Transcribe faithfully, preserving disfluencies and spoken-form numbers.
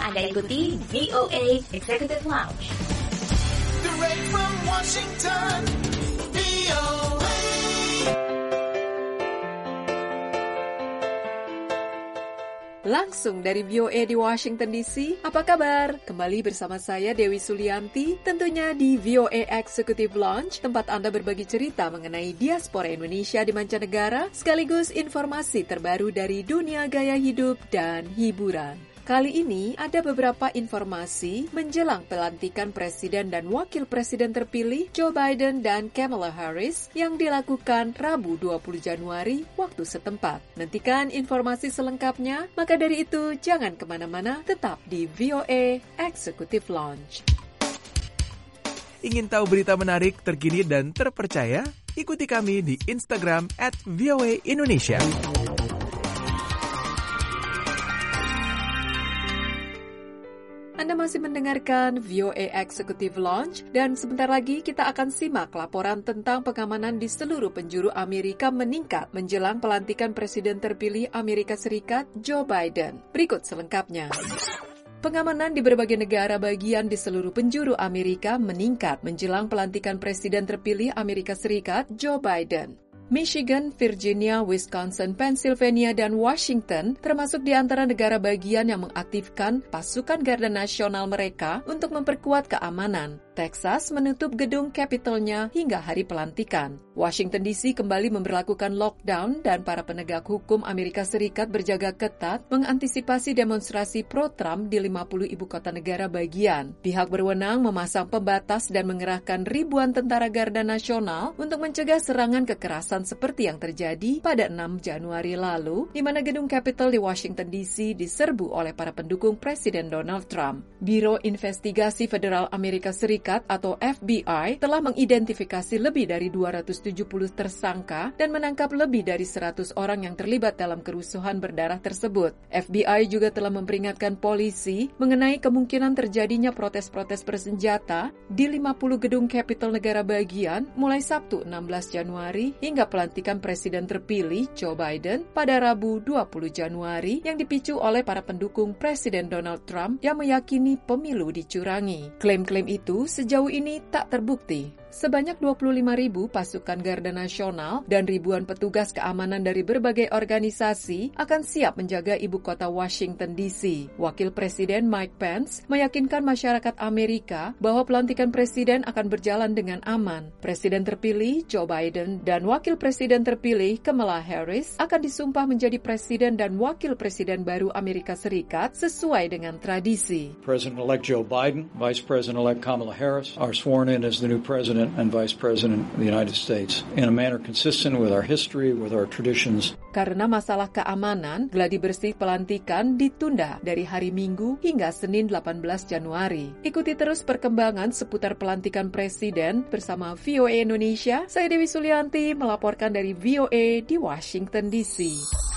Anda ikuti V O A Executive Lounge. Direct from Washington, V O A. Langsung dari V O A di Washington D C, apa kabar? Kembali bersama saya Dewi Sulianti, tentunya di V O A Executive Lounge, tempat Anda berbagi cerita mengenai diaspora Indonesia di mancanegara, sekaligus informasi terbaru dari dunia gaya hidup dan hiburan. Kali ini ada beberapa informasi menjelang pelantikan Presiden dan Wakil Presiden terpilih Joe Biden dan Kamala Harris yang dilakukan Rabu dua puluh Januari waktu setempat. Nantikan informasi selengkapnya, maka dari itu jangan kemana-mana, tetap di V O A Executive Lounge. Ingin tahu berita menarik, terkini, dan terpercaya? Ikuti kami di Instagram at V O A Indonesia. Anda masih mendengarkan V O A Executive Lounge dan sebentar lagi kita akan simak laporan tentang pengamanan di seluruh penjuru Amerika meningkat menjelang pelantikan Presiden terpilih Amerika Serikat Joe Biden. Berikut selengkapnya. Pengamanan di berbagai negara bagian di seluruh penjuru Amerika meningkat menjelang pelantikan Presiden terpilih Amerika Serikat Joe Biden. Michigan, Virginia, Wisconsin, Pennsylvania, dan Washington termasuk di antara negara bagian yang mengaktifkan pasukan garda nasional mereka untuk memperkuat keamanan. Texas menutup gedung Capitol-nya hingga hari pelantikan. Washington D C kembali memberlakukan lockdown dan para penegak hukum Amerika Serikat berjaga ketat mengantisipasi demonstrasi pro-Trump di lima puluh ibu kota negara bagian. Pihak berwenang memasang pembatas dan mengerahkan ribuan tentara garda nasional untuk mencegah serangan kekerasan seperti yang terjadi pada enam Januari lalu, di mana gedung Capitol di Washington D C diserbu oleh para pendukung Presiden Donald Trump. Biro Investigasi Federal Amerika Serikat atau F B I telah mengidentifikasi lebih dari dua ratus tujuh puluh tersangka dan menangkap lebih dari seratus orang yang terlibat dalam kerusuhan berdarah tersebut. F B I juga telah memperingatkan polisi mengenai kemungkinan terjadinya protes-protes bersenjata di lima puluh gedung Capitol negara bagian mulai Sabtu enam belas Januari hingga pelantikan Presiden terpilih Joe Biden pada Rabu dua puluh Januari yang dipicu oleh para pendukung Presiden Donald Trump yang meyakini pemilu dicurangi. Klaim-klaim itu sejauh ini tak terbukti. Sebanyak dua puluh lima ribu pasukan garda nasional dan ribuan petugas keamanan dari berbagai organisasi akan siap menjaga ibu kota Washington D C. Wakil Presiden Mike Pence meyakinkan masyarakat Amerika bahwa pelantikan presiden akan berjalan dengan aman. Presiden terpilih Joe Biden dan Wakil Presiden terpilih Kamala Harris akan disumpah menjadi presiden dan wakil presiden baru Amerika Serikat sesuai dengan tradisi. President-elect Joe Biden, Vice President-elect Kamala Harris are sworn in as the new president and Vice President of the United States in a manner consistent with our history, with our traditions. Karena masalah keamanan, gladi bersih pelantikan ditunda dari hari Minggu hingga Senin delapan belas Januari. Ikuti terus perkembangan seputar pelantikan presiden bersama V O A Indonesia. Saya Dewi Sulianti melaporkan dari V O A di Washington D C.